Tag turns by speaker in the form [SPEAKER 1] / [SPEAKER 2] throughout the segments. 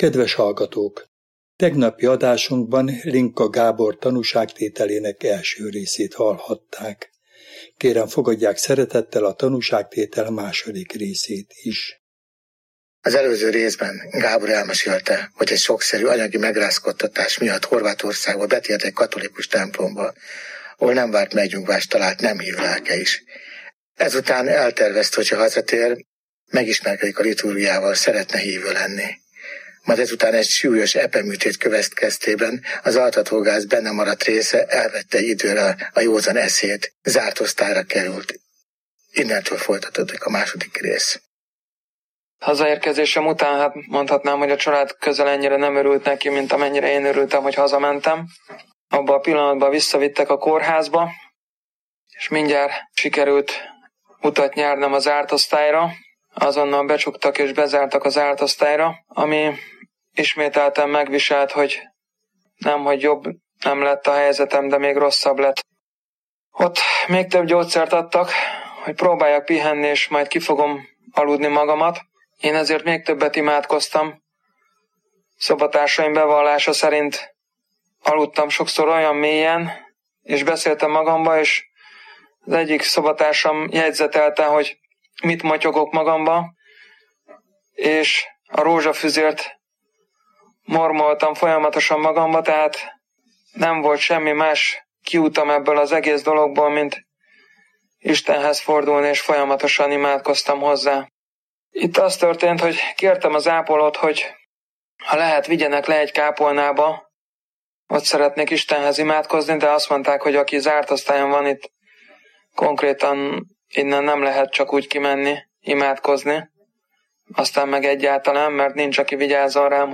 [SPEAKER 1] Kedves hallgatók! Tegnapi adásunkban Linka Gábor tanúságtételének első részét hallhatták. Kérem, fogadják szeretettel a tanúságtétel második részét is.
[SPEAKER 2] Az előző részben Gábor elmesélte, hogy egy sokszerű anyagi megrázkódtatás miatt Horvátországba betért egy katolikus templomba, ahol nem várt megnyugvást talált nem hív lelke is. Ezután eltervezte, hogyha hazatér, megismerkedik a liturgiával, szeretne hívő lenni. Majd ezután egy súlyos epeműtét következtében az altatógáz benne maradt része elvette időre a józan eszét, zárt osztályra került. Innentől folytatódik a második rész.
[SPEAKER 3] Hazaérkezésem után mondhatnám, hogy a család közel ennyire nem örült neki, mint amennyire én örültem, hogy hazamentem. Abban a pillanatban visszavittek a kórházba, és mindjárt sikerült utat nyernem az zárt osztályra. Azonnal becsuktak és bezártak az zárt osztályra, ami ismételten megviselt, hogy jobb nem lett a helyzetem, de még rosszabb lett. Ott még több gyógyszert adtak, hogy próbáljak pihenni, és majd ki fogom aludni magamat. Én ezért még többet imádkoztam. Szobatársaim bevallása szerint aludtam sokszor olyan mélyen, és beszéltem magamba, és az egyik szobatársam jegyzetelte, hogy mit motyogok magamba, és a rózsafüzért mormoltam folyamatosan magamba, tehát nem volt semmi más kiútam ebből az egész dologból, mint Istenhez fordulni, és folyamatosan imádkoztam hozzá. Itt az történt, hogy kértem az ápolót, hogy ha lehet, vigyenek le egy kápolnába, ott szeretnék Istenhez imádkozni, de azt mondták, hogy aki zárt osztályon van, itt konkrétan innen nem lehet csak úgy kimenni, imádkozni. Aztán meg egyáltalán, mert nincs, aki vigyázzon rám,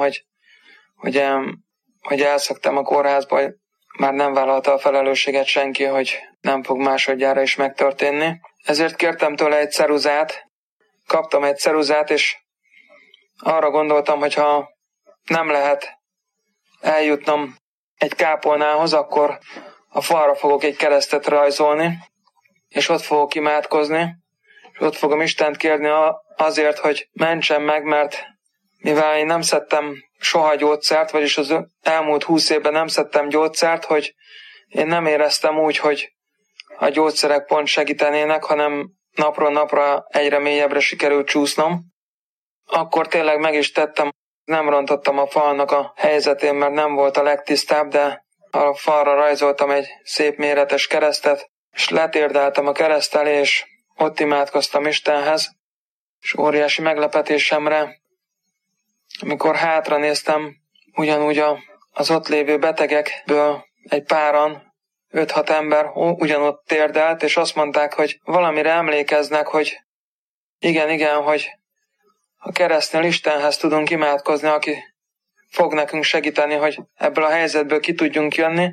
[SPEAKER 3] hogy elszöktem a kórházba, hogy már nem vállalta a felelősséget senki, hogy nem fog másodjára is megtörténni. Ezért kértem tőle egy ceruzát, kaptam egy ceruzát, és arra gondoltam, hogy ha nem lehet eljutnom egy kápolnához, akkor a falra fogok egy keresztet rajzolni, és ott fogok imádkozni, és ott fogom Istent kérni azért, hogy mentsen meg, mert mivel én nem szedtem soha gyógyszert, vagyis az elmúlt 20 évben nem szedtem gyógyszert, hogy én nem éreztem úgy, hogy a gyógyszerek pont segítenének, hanem napról napra egyre mélyebbre sikerült csúsznom. Akkor tényleg meg is tettem, nem rontottam a falnak a helyzetén, mert nem volt a legtisztább, de a falra rajzoltam egy szép méretes keresztet, és letérdeltem a kereszt elé, és ott imádkoztam Istenhez, és óriási meglepetésemre, amikor hátra néztem, ugyanúgy az ott lévő betegekből egy páran, 5-6 ember ugyanott térdelt, és azt mondták, hogy valamire emlékeznek, hogy igen, hogy a keresztnél Istenhez tudunk imádkozni, aki fog nekünk segíteni, hogy ebből a helyzetből ki tudjunk jönni,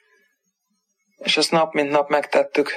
[SPEAKER 3] és ezt nap mint nap megtettük.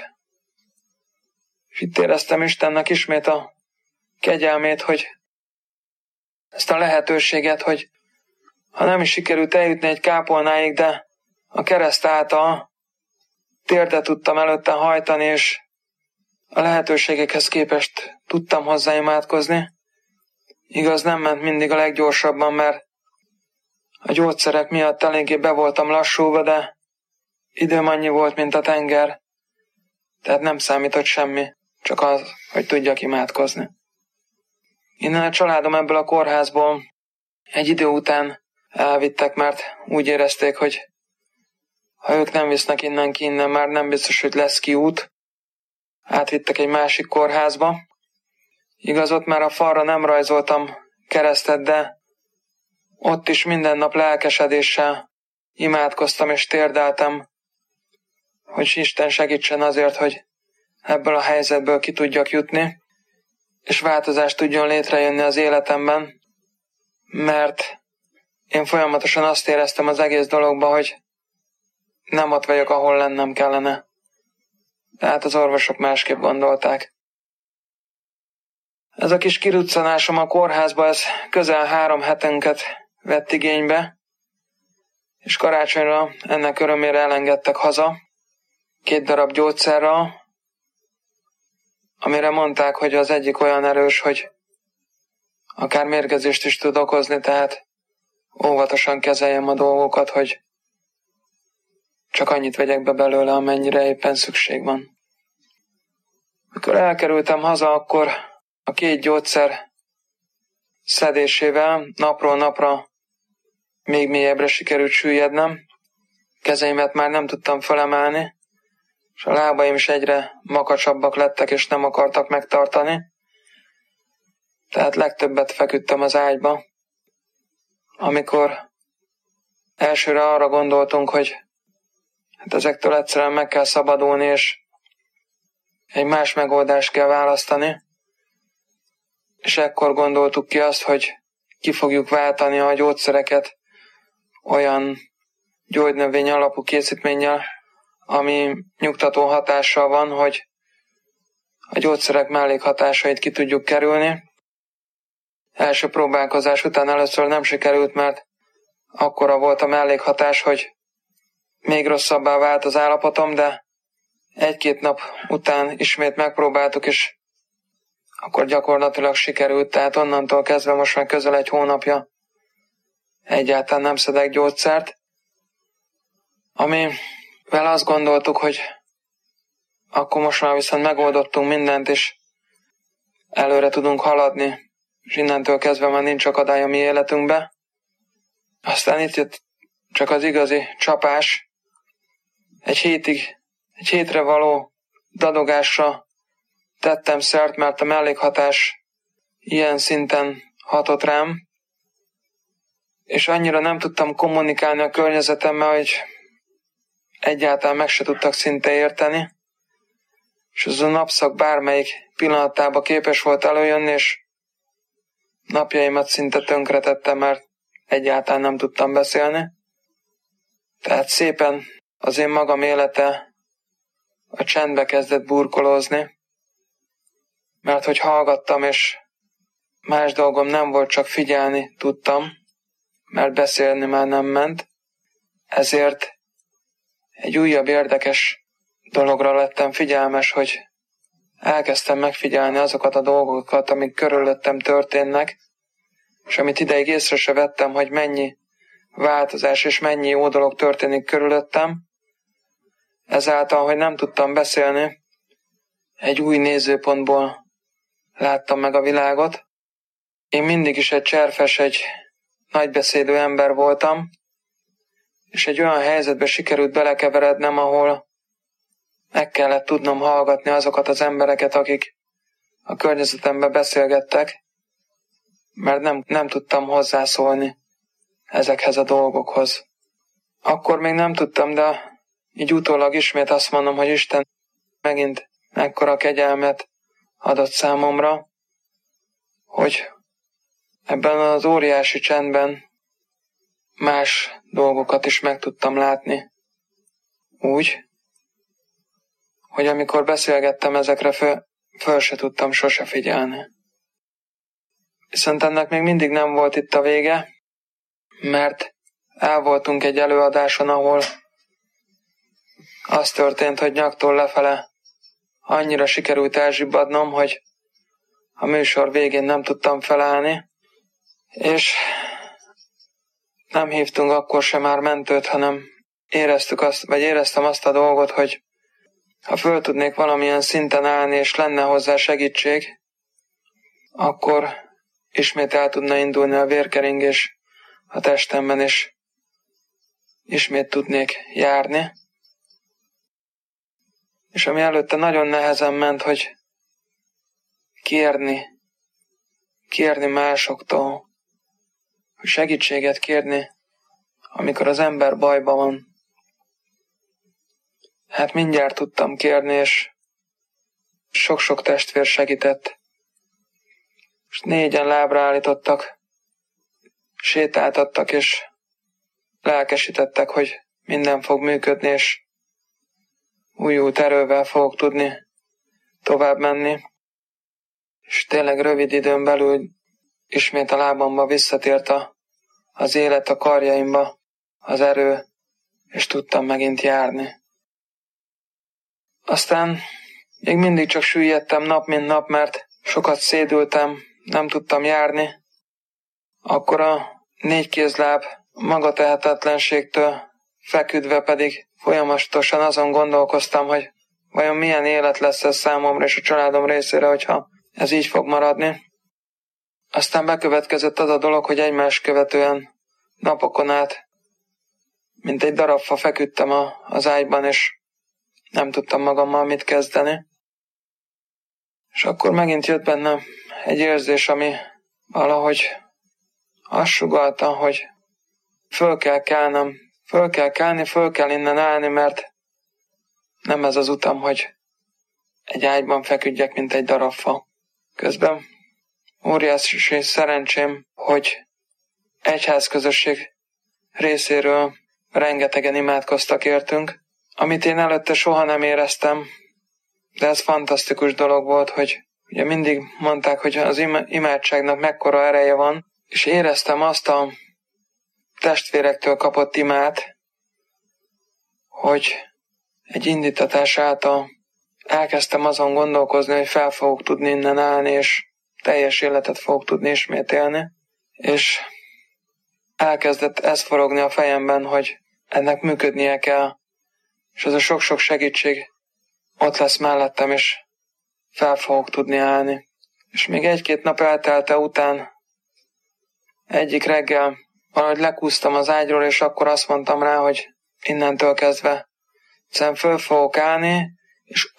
[SPEAKER 3] És itt éreztem Istennek ismét a kegyelmét, hogy ezt a lehetőséget, hogy ha nem is sikerült eljutni egy kápolnáig, de a kereszt által térdet tudtam előtte hajtani, és a lehetőségekhez képest tudtam hozzá imádkozni. Igaz, nem ment mindig a leggyorsabban, mert a gyógyszerek miatt eléggé be voltam lassulva, de időm annyi volt, mint a tenger, tehát nem számított semmi, csak az, hogy tudjak imádkozni. Innen a családom ebből a kórházból egy idő után elvittek, mert úgy érezték, hogy ha ők nem visznek innen, már nem biztos, hogy lesz kiút. Átvittek egy másik kórházba. Igaz, ott már a falra nem rajzoltam keresztet, de ott is minden nap lelkesedéssel imádkoztam és térdeltem, hogy Isten segítsen azért, hogy ebből a helyzetből ki tudjak jutni, és változást tudjon létrejönni az életemben, mert én folyamatosan azt éreztem az egész dologban, hogy nem ott vagyok, ahol lennem kellene. Tehát az orvosok másképp gondolták. Ez a kis kiruccanásom a kórházba, ez közel 3 hetünket vett igénybe, és karácsonyra ennek örömére elengedtek haza 2 darab gyógyszerrel, amire mondták, hogy az egyik olyan erős, hogy akár mérgezést is tud okozni, tehát óvatosan kezeljem a dolgokat, hogy csak annyit vegyek be belőle, amennyire éppen szükség van. Mikor elkerültem haza, akkor a 2 gyógyszer szedésével napról napra még mélyebbre sikerült süllyednem. Kezeimet már nem tudtam fölemelni, és a lábaim is egyre makacsabbak lettek, és nem akartak megtartani. Tehát legtöbbet feküdtem az ágyba. Amikor elsőre arra gondoltunk, hogy hát ezektől egyszerűen meg kell szabadulni, és egy más megoldást kell választani, és ekkor gondoltuk ki azt, hogy ki fogjuk váltani a gyógyszereket olyan gyógynövény alapú készítménnyel, ami nyugtató hatással van, hogy a gyógyszerek mellékhatásait ki tudjuk kerülni. Első próbálkozás után először nem sikerült, mert akkora volt a mellékhatás, hogy még rosszabbá vált az állapotom, de 1-2 nap után ismét megpróbáltuk, és akkor gyakorlatilag sikerült, tehát onnantól kezdve most már közel 1 hónapja egyáltalán nem szedek gyógyszert, amivel azt gondoltuk, hogy akkor most már viszont megoldottunk mindent, és előre tudunk haladni, és innentől kezdve már nincs akadály a mi életünkbe. Aztán itt jött csak az igazi csapás. Egy hétre való dadogásra tettem szert, mert a mellékhatás ilyen szinten hatott rám, és annyira nem tudtam kommunikálni a környezetemmel, hogy egyáltalán meg se tudtak szinte érteni, és az a napszak bármelyik pillanatában képes volt előjönni, és napjaimat szinte tönkretettem, mert egyáltalán nem tudtam beszélni. Tehát szépen az én magam élete a csendbe kezdett burkolózni, mert hogy hallgattam, és más dolgom nem volt, csak figyelni tudtam, mert beszélni már nem ment. Ezért egy újabb érdekes dologra lettem figyelmes, hogy elkezdtem megfigyelni azokat a dolgokat, amik körülöttem történnek, és amit ideig észre se vettem, hogy mennyi változás és mennyi jó dolog történik körülöttem. Ezáltal, hogy nem tudtam beszélni, egy új nézőpontból láttam meg a világot. Én mindig is egy cserfes, egy nagybeszédő ember voltam, és egy olyan helyzetbe sikerült belekeverednem, ahol meg kellett tudnom hallgatni azokat az embereket, akik a környezetemben beszélgettek, mert nem tudtam hozzászólni ezekhez a dolgokhoz. Akkor még nem tudtam, de így utólag ismét azt mondom, hogy Isten megint mekkora kegyelmet adott számomra, hogy ebben az óriási csendben más dolgokat is meg tudtam látni. Úgy, hogy amikor beszélgettem ezekre, föl se tudtam sose figyelni. Viszont ennek még mindig nem volt itt a vége, mert el voltunk egy előadáson, ahol az történt, hogy nyaktól lefele annyira sikerült elzsibbadnom, hogy a műsor végén nem tudtam felállni, és nem hívtunk akkor sem már mentőt, hanem éreztem azt a dolgot, hogy ha föl tudnék valamilyen szinten állni, és lenne hozzá segítség, akkor ismét el tudna indulni a vérkeringés a testemben, és ismét tudnék járni. És ami előtte nagyon nehezen ment, hogy kérni másoktól, hogy segítséget kérni, amikor az ember bajban van. Hát mindjárt tudtam kérni, és sok-sok testvér segített. És 4-en lábra állítottak, sétáltattak, és lelkesítettek, hogy minden fog működni, és újult erővel fogok tudni tovább menni. És tényleg rövid időn belül ismét a lábamba visszatért az élet, a karjaimba az erő, és tudtam megint járni. Aztán még mindig csak süllyedtem nap mint nap, mert sokat szédültem, nem tudtam járni. Akkor a négykézláb magatehetetlenségtől feküdve pedig folyamatosan azon gondolkoztam, hogy vajon milyen élet lesz ez számomra és a családom részére, hogyha ez így fog maradni. Aztán bekövetkezett az a dolog, hogy egymás követően napokon át, mint egy darab fa feküdtem az ágyban, és nem tudtam magammal mit kezdeni. És akkor megint jött bennem egy érzés, ami valahogy azt sugallta, hogy föl kell kelnem, föl kell innen állni, mert nem ez az utam, hogy egy ágyban feküdjek, mint egy darab fa. Közben óriási szerencsém, hogy egyházközösség részéről rengetegen imádkoztak értünk, amit én előtte soha nem éreztem, de ez fantasztikus dolog volt, hogy ugye mindig mondták, hogy az imádságnak mekkora ereje van, és éreztem azt a testvérektől kapott imát, hogy egy indítatás által elkezdtem azon gondolkozni, hogy fel fogok tudni innen állni, és teljes életet fogok tudni ismét élni, és elkezdett ez forogni a fejemben, hogy ennek működnie kell, és az a sok-sok segítség ott lesz mellettem, és fel fogok tudni állni. És még egy-két nap eltelte után egyik reggel valahogy lekúztam az ágyról, és akkor azt mondtam rá, hogy innentől kezdve egyszerűen föl fogok állni, és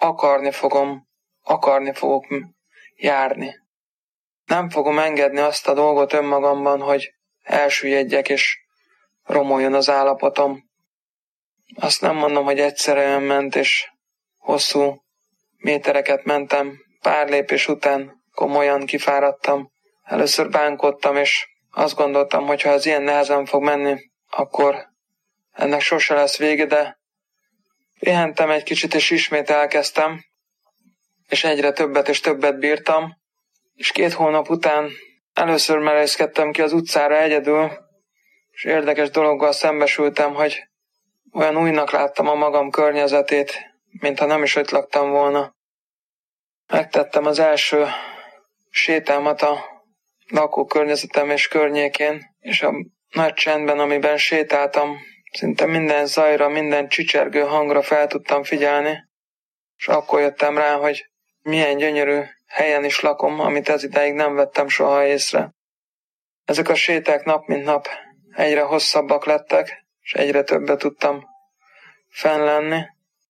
[SPEAKER 3] akarni fogok járni. Nem fogom engedni azt a dolgot önmagamban, hogy elsüllyedjek, és romoljon az állapotom. Azt nem mondom, hogy egyszerűen ment, és hosszú métereket mentem, pár lépés után komolyan kifáradtam. Először bánkodtam, és azt gondoltam, hogy ha ez ilyen nehezen fog menni, akkor ennek sose lesz vége, de pihentem egy kicsit, és ismét elkezdtem, és egyre többet és többet bírtam, és 2 hónap után először merészkedtem ki az utcára egyedül, és érdekes dologgal szembesültem, hogy olyan újnak láttam a magam környezetét, mintha nem is ott laktam volna. Megtettem az első sétámat a lakókörnyezetem és környékén, és a nagy csendben, amiben sétáltam, szinte minden zajra, minden csicsergő hangra fel tudtam figyelni, és akkor jöttem rá, hogy milyen gyönyörű helyen is lakom, amit ez idáig nem vettem soha észre. Ezek a séták nap mint nap egyre hosszabbak lettek, és egyre többet tudtam fenn lenni.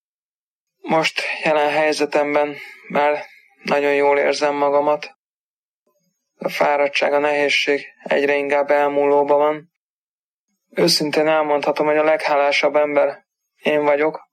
[SPEAKER 3] Most jelen helyzetemben már nagyon jól érzem magamat. A fáradtság, a nehézség egyre inkább elmúlóban van. Őszintén elmondhatom, hogy a leghálásabb ember én vagyok,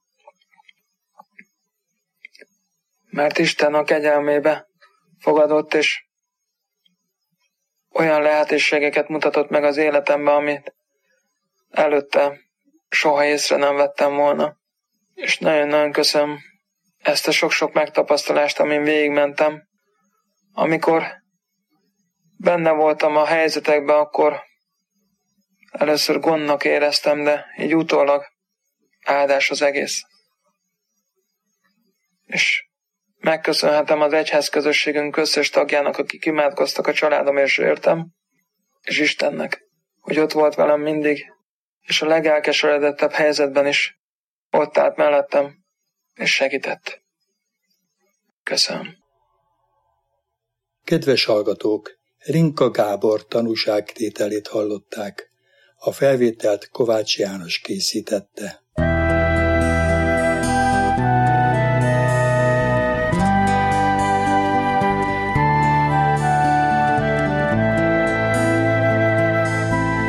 [SPEAKER 3] mert Isten a kegyelmébe fogadott, és olyan lehetőségeket mutatott meg az életemben, amit előtte soha észre nem vettem volna. És nagyon-nagyon köszönöm ezt a sok-sok megtapasztalást, amin végigmentem. Amikor benne voltam a helyzetekben, akkor először gondnak éreztem, de így utólag áldás az egész. És megköszönhetem az egyházközösségünk összes tagjának, akik imádkoztak a családom és értem, és Istennek, hogy ott volt velem mindig, és a legelkeseredettebb helyzetben is ott állt mellettem, és segített. Köszönöm.
[SPEAKER 1] Kedves hallgatók, Rinka Gábor tanúságtételét hallották. A felvételt Kovács János készítette.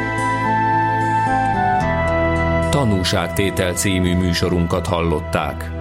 [SPEAKER 4] Tanúságtétel című műsorunkat hallották.